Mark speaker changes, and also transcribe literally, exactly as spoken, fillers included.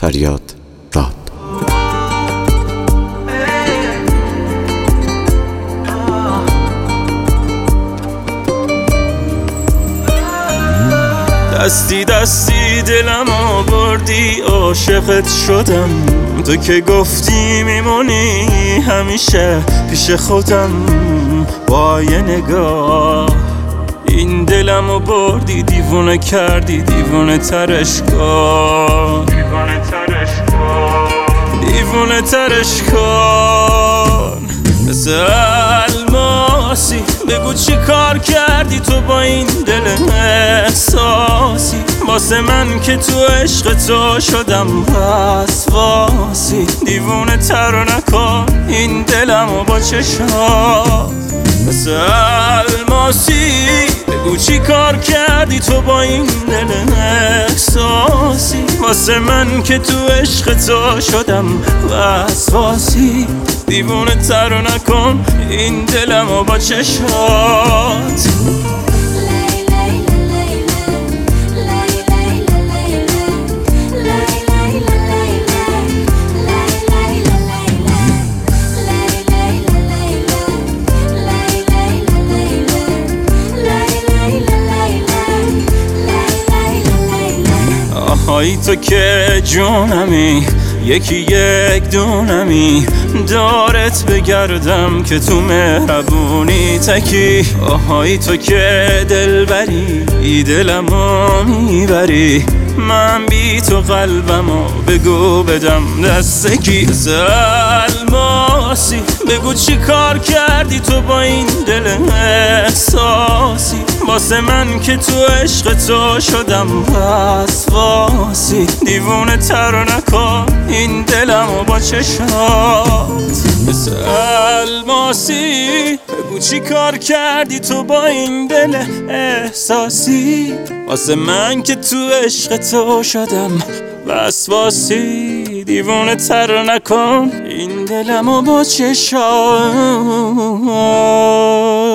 Speaker 1: فریاد راد.
Speaker 2: دستی دستی دلم آوردی، عاشقت شدم. تو که گفتی میمونی همیشه پیش خودم. با یه نگاه این دلم رو بردی، دیوونه کردی، دیوونه ترش کن، دیوونه ترش کن، دیوونه ترش کن. مثل الماسی بگو چی کار کردی تو با این دل احساسی، واسه من که تو عشق تو شدم وسواسی. دیوونه تر نکن این دلم رو با چشات. مثل الماسی بگو چی کار کردی تو با این دل احساسی، واسه من که تو عشق تو شدم وسواسی. دیوونه تر نکن این دلم رو با چشات. آهای تو که جونمی، یکی یک دونمی، دارت بگردم که تو مهربونی تکی. آهای تو که دل بری، دلمو میبری، من بی تو قلبمو بگو بدم دست کی. الماسی بگو چی کار کردی تو با این دل احساسی، واسه من که تو عشق تو شدم وسواسی. دیوونه تر نکن این دلم رو با چشات. مثل الماسی بگو چی کار کردی تو با این دل احساسی، واسه من که تو عشق تو شدم وسواسی. دیوونه تر نکن این دلم رو با چشات.